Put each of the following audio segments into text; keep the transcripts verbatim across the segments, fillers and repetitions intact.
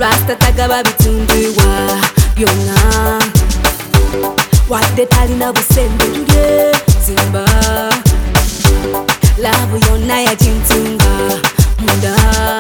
Rasta tagaba bitundiwa byonna wadde talina busende tulye zimba laavu yonna yagintunga munda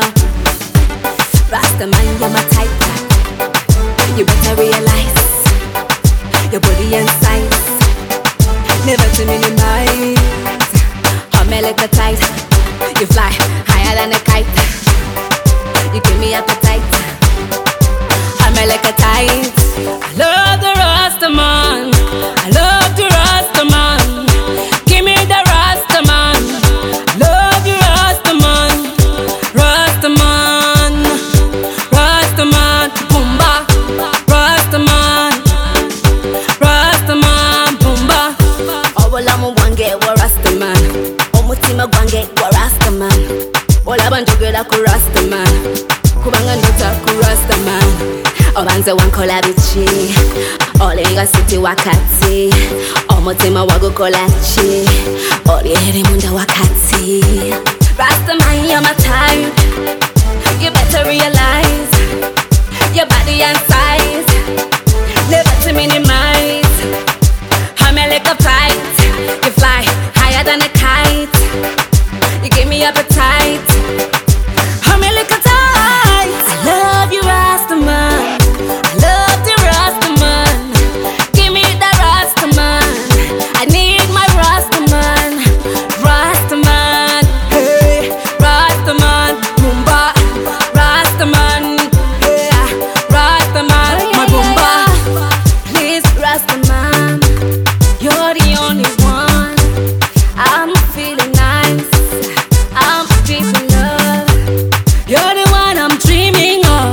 Rasta man you're my type. You better realize your body and size never to minimize. Hot me like a tight. You fly higher than a kite. You give me appetite. Hot me like a tight. I love the Rasta man. I love the Rasta man. Give me the Rasta man. Love you Rasta man. Rasta man. Rasta man. Boomba. Rasta man. Rasta man. Boomba. Obulamu bwange wa Rasta man. Omutima gwange wa Rasta man. Olaba njogera ku Rasta man. Kubanga ndota ku Rasta man. Obanze wankola bichi. Olenga siti wakati. Omutima wagukola chi. Oliere munda wakati. Rasta man you're my type. You better realize your body and size never to minimize. I'm a lick of tight. You fly higher than a kite. You give me appetite. I'm a lick of tight. I love you Rasta man. I love the Rasta man. Give me the Rasta man. I need my Rasta man. Rasta man. Hey, Rasta man. Boomba. Rasta man. Yeah. Rasta man. My boomba. Please Rasta man. You're the only one. I'm feeling nice. I'm feeling love. You're the one I'm dreaming of.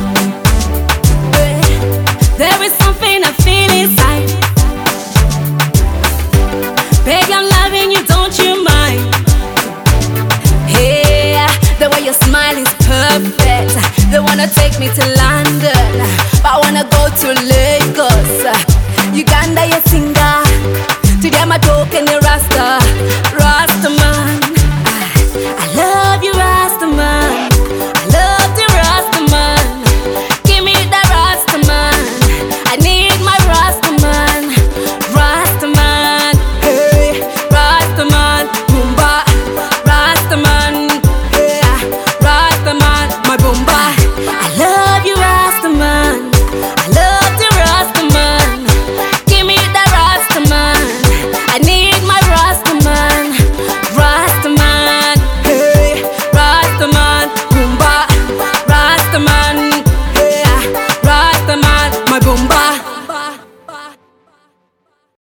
There is something I feel inside. Baby, I'm loving you, don't you mind? Yeah, the way you smile is perfect. They wanna take me to London, but I wanna go to Lagos. Uganda, you singer. Today I'm a token, Rasta.